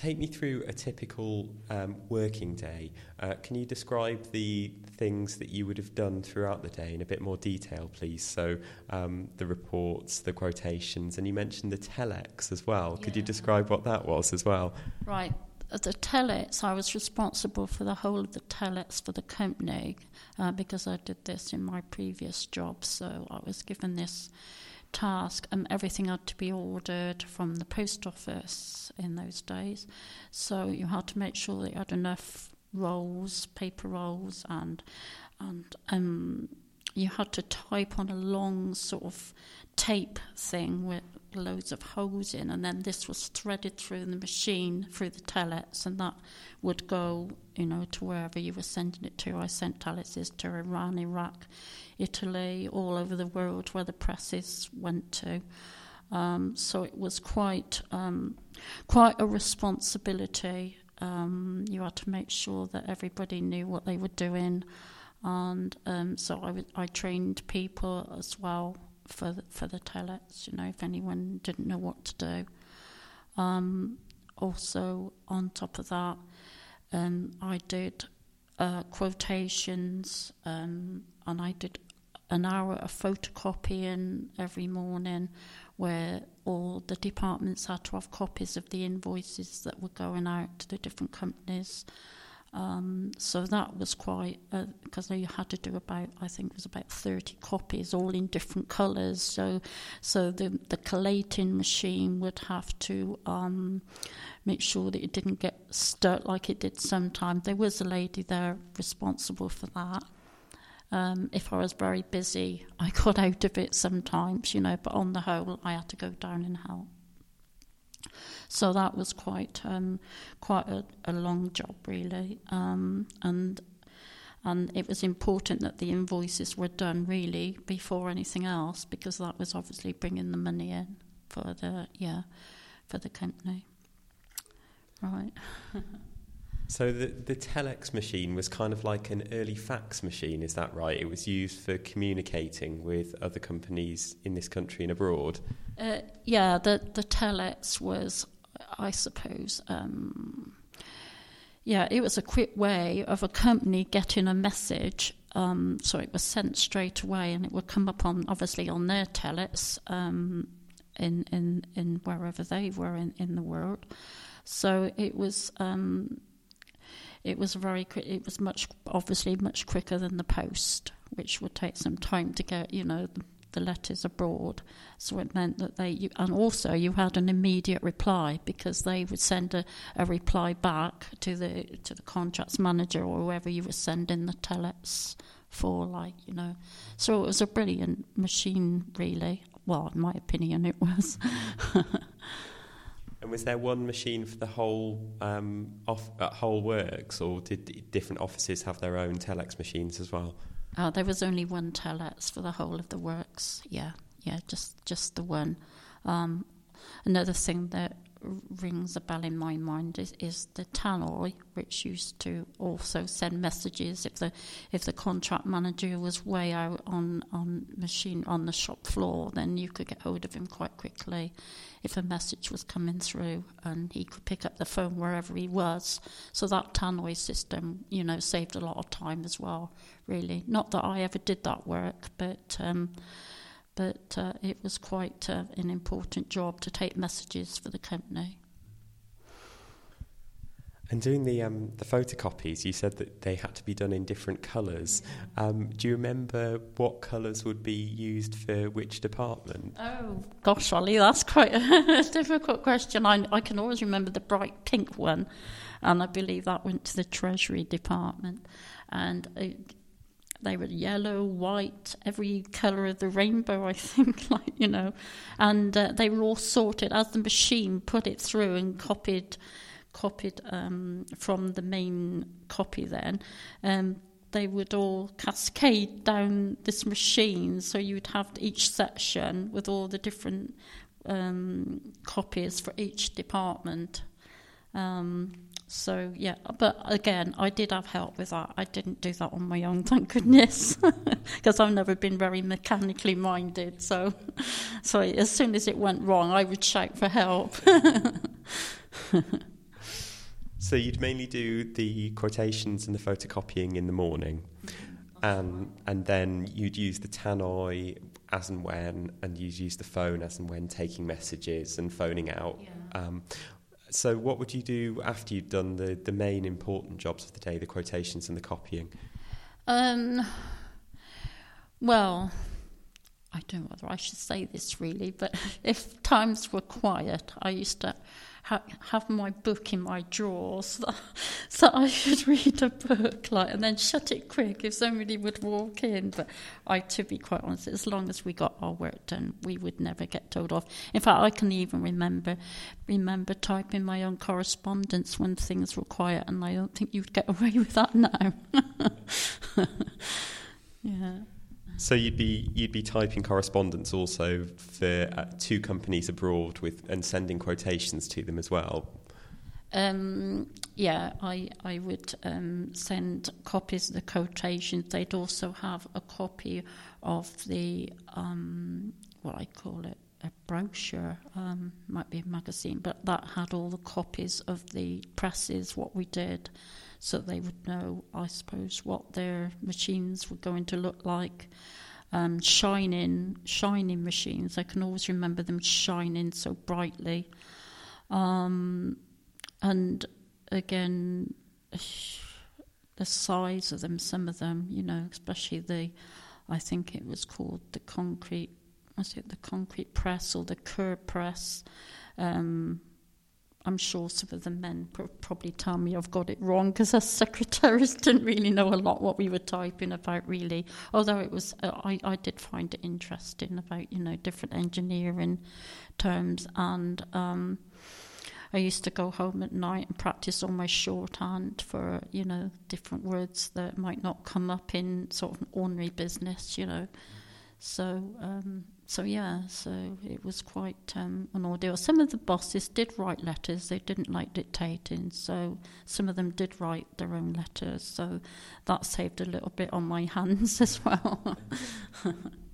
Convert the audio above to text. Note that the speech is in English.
take me through a typical working day. Can you describe the things that you would have done throughout the day in a bit more detail, please? So the reports, the quotations, and you mentioned the telex as well. Yeah. Could you describe what that was as well? Right. The telex, I was responsible for the whole of the telex for the company because I did this in my previous job. So I was given this task, and everything had to be ordered from the post office in those days. So you had to make sure that you had enough rolls, paper rolls, and you had to type on a long sort of tape thing with loads of holes in, and then this was threaded through the machine, through the telex, and that would go, to wherever you were sending it to. I sent telexes to Iran, Iraq, Italy, all over the world where the presses went to. So it was quite a responsibility. You had to make sure that everybody knew what they were doing, and so I trained people as well for the telex, if anyone didn't know what to do. Also, on top of that, I did quotations, and I did an hour of photocopying every morning where all the departments had to have copies of the invoices that were going out to the different companies. So that was quite, because you had to do about 30 copies, all in different colours. So the collating machine would have to make sure that it didn't get stuck like it did sometimes. There was a lady there responsible for that. If I was very busy, I got out of it sometimes, but on the whole, I had to go down and help. So that was quite a long job, really, and it was important that the invoices were done really before anything else, because that was obviously bringing the money in for the company, right? So the telex machine was kind of like an early fax machine, is that right? It was used for communicating with other companies in this country and abroad? The telex was, I suppose, it was a quick way of a company getting a message, so it was sent straight away, and it would come up on their telex in wherever they were in the world. So it was... It was very quick. It was much quicker than the post, which would take some time to get, the letters abroad. So it meant that and also you had an immediate reply, because they would send a reply back to the contracts manager or whoever you were sending the telex for, So it was a brilliant machine, really. Well, in my opinion, it was. And was there one machine for the whole works, or did different offices have their own telex machines as well? There was only one telex for the whole of the works. Yeah, just the one. Another thing that rings a bell in my mind is the tannoy, which used to also send messages if the contract manager was way out on the shop floor, then you could get hold of him quite quickly if a message was coming through, and he could pick up the phone wherever he was. So that tannoy system, saved a lot of time as well, really. Not that I ever did that work, but it was quite an important job to take messages for the company. And doing the photocopies, you said that they had to be done in different colours. Do you remember what colours would be used for which department? Oh, gosh, Ollie, that's quite a difficult question. I can always remember the bright pink one, and I believe that went to the Treasury Department. And they were yellow, white, every colour of the rainbow, I think, and they were all sorted as the machine put it through and copied from the main copy then. They would all cascade down this machine, so you'd have each section with all the different copies for each department. So, but again, I did have help with that. I didn't do that on my own, thank goodness, because I've never been very mechanically minded. So as soon as it went wrong, I would shout for help. So you'd mainly do the quotations and the photocopying in the morning, and then you'd use the tannoy as and when, and you'd use the phone as and when, taking messages and phoning out. Yeah. So what would you do after you'd done the main important jobs of the day, the quotations and the copying? Well, I don't know whether I should say this really, but if times were quiet, I used to have my book in my drawers so I could read a book, and then shut it quick if somebody would walk in. But to be quite honest, as long as we got our work done, we would never get told off. In fact, I can even remember typing my own correspondence when things were quiet, and I don't think you'd get away with that now. Yeah. So you'd be typing correspondence also for two companies abroad and sending quotations to them as well. Yeah, I would send copies of the quotations. They'd also have a copy of the what I call it, a brochure, might be a magazine, but that had all the copies of the presses, what we did, so they would know, I suppose, what their machines were going to look like. Shining machines. I can always remember them shining so brightly. And again, the size of them, some of them, especially I think it was called the concrete press or the curb press. I'm sure some of the men probably tell me I've got it wrong, because as secretaries didn't really know a lot what we were typing about, really. Although it was, I did find it interesting about, different engineering terms. And I used to go home at night and practice on my shorthand for, different words that might not come up in sort of ordinary business, So it was quite an ordeal. Some of the bosses did write letters. They didn't like dictating, so some of them did write their own letters. So that saved a little bit on my hands as well.